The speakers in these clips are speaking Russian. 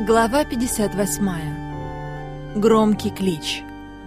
Глава 58. Громкий клич.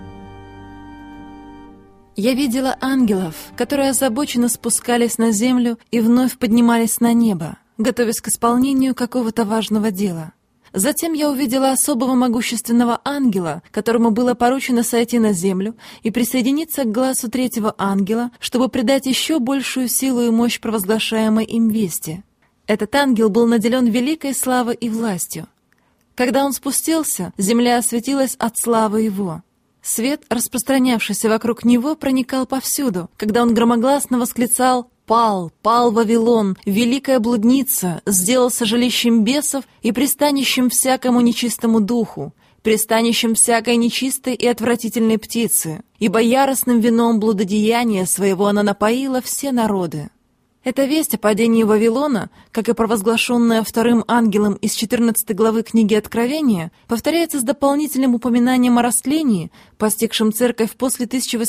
Я видела ангелов, которые озабоченно спускались на землю и вновь поднимались на небо, готовясь к исполнению какого-то важного дела. Затем я увидела особого могущественного ангела, которому было поручено сойти на землю и присоединиться к глазу третьего ангела, чтобы придать еще большую силу и мощь провозглашаемой им вести. Этот ангел был наделен великой славой и властью. Когда он спустился, земля осветилась от славы его. Свет, распространявшийся вокруг него, проникал повсюду, когда он громогласно восклицал: «Пал, пал Вавилон, великая блудница, сделался жилищем бесов и пристанищем всякому нечистому духу, пристанищем всякой нечистой и отвратительной птицы, ибо яростным вином блудодеяния своего она напоила все народы». Эта весть о падении Вавилона, как и провозглашенная вторым ангелом из 14 главы книги Откровения, повторяется с дополнительным упоминанием о растлении, постигшем церковь после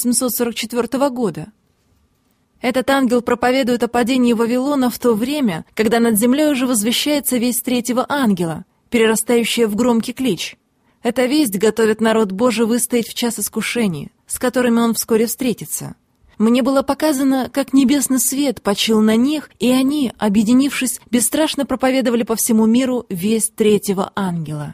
1844 года. Этот ангел проповедует о падении Вавилона в то время, когда над землей уже возвещается весть третьего ангела, перерастающая в громкий клич. Эта весть готовит народ Божий выстоять в час искушений, с которыми он вскоре встретится. Мне было показано, как небесный свет почил на них, и они, объединившись, бесстрашно проповедовали по всему миру весть третьего ангела.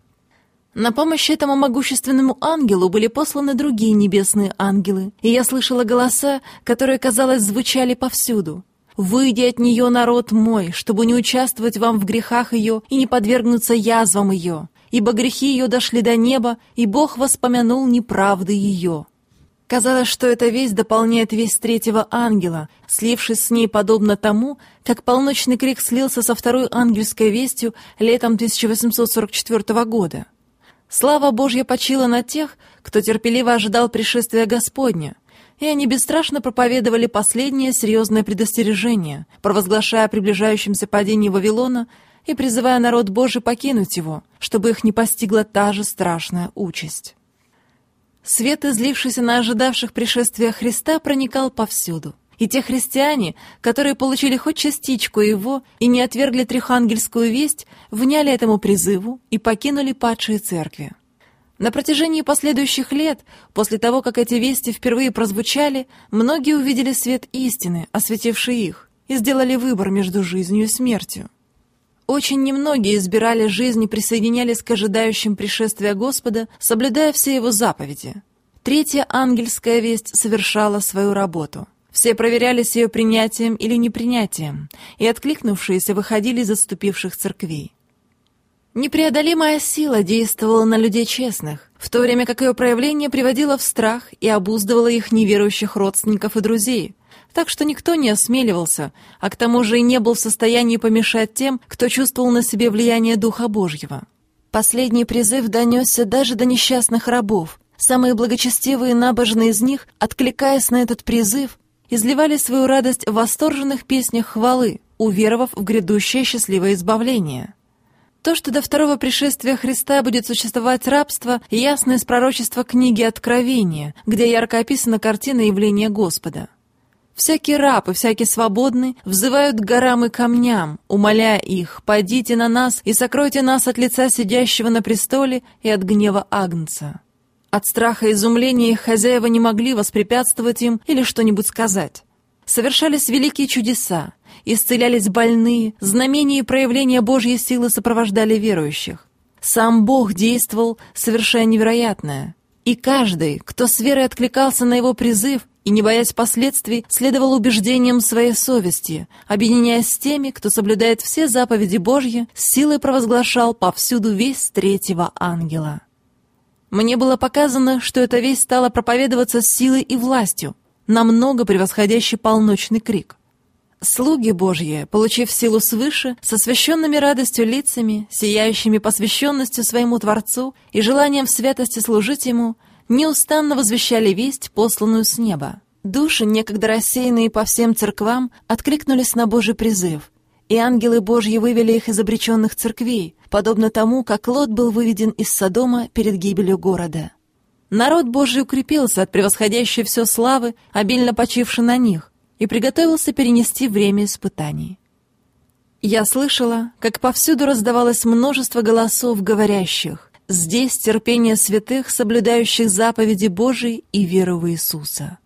На помощь этому могущественному ангелу были посланы другие небесные ангелы, и я слышала голоса, которые, казалось, звучали повсюду. «Выйди от нее, народ мой, чтобы не участвовать вам в грехах ее и не подвергнуться язвам ее, ибо грехи ее дошли до неба, и Бог воспомянул неправды ее». Казалось, что эта весть дополняет весть третьего ангела, слившись с ней подобно тому, как полночный крик слился со второй ангельской вестью летом 1844 года. Слава Божья почила на тех, кто терпеливо ожидал пришествия Господня, и они бесстрашно проповедовали последнее серьезное предостережение, провозглашая о приближающемся падении Вавилона и призывая народ Божий покинуть его, чтобы их не постигла та же страшная участь. Свет, излившийся на ожидавших пришествия Христа, проникал повсюду. И те христиане, которые получили хоть частичку его и не отвергли трехангельскую весть, вняли этому призыву и покинули падшие церкви. На протяжении последующих лет, после того, как эти вести впервые прозвучали, многие увидели свет истины, осветивший их, и сделали выбор между жизнью и смертью. Очень немногие избирали жизнь и присоединялись к ожидающим пришествия Господа, соблюдая все его заповеди. Третья ангельская весть совершала свою работу. Все проверялись ее принятием или непринятием, и откликнувшиеся выходили из отступивших церквей. Непреодолимая сила действовала на людей честных, в то время как ее проявление приводило в страх и обуздывало их неверующих родственников и друзей, так что никто не осмеливался, а к тому же и не был в состоянии помешать тем, кто чувствовал на себе влияние Духа Божьего. Последний призыв донесся даже до несчастных рабов. Самые благочестивые и набожные из них, откликаясь на этот призыв, изливали свою радость в восторженных песнях хвалы, уверовав в грядущее счастливое избавление. То, что до второго пришествия Христа будет существовать рабство, ясно из пророчества книги Откровения, где ярко описана картина явления Господа. Всякий раб и всякий свободный взывают к горам и камням, умоляя их: «Падите на нас и сокройте нас от лица сидящего на престоле и от гнева Агнца». От страха и изумления их хозяева не могли воспрепятствовать им или что-нибудь сказать. Совершались великие чудеса, исцелялись больные, знамения и проявления Божьей силы сопровождали верующих. Сам Бог действовал, совершая невероятное. И каждый, кто с верой откликался на его призыв и, не боясь последствий, следовал убеждениям своей совести, объединяясь с теми, кто соблюдает все заповеди Божьи, с силой провозглашал повсюду весть третьего ангела. Мне было показано, что эта весть стала проповедоваться с силой и властью, намного превосходящий полночный крик. Слуги Божьи, получив силу свыше, с освященными радостью лицами, сияющими посвященностью своему Творцу и желанием в святости служить Ему, неустанно возвещали весть, посланную с неба. Души, некогда рассеянные по всем церквам, откликнулись на Божий призыв, и ангелы Божьи вывели их из обреченных церквей, подобно тому, как Лот был выведен из Содома перед гибелью города. Народ Божий укрепился от превосходящей все славы, обильно почившей на них, и приготовился перенести время испытаний. Я слышала, как повсюду раздавалось множество голосов, говорящих: «Здесь терпение святых, соблюдающих заповеди Божии и веру в Иисуса».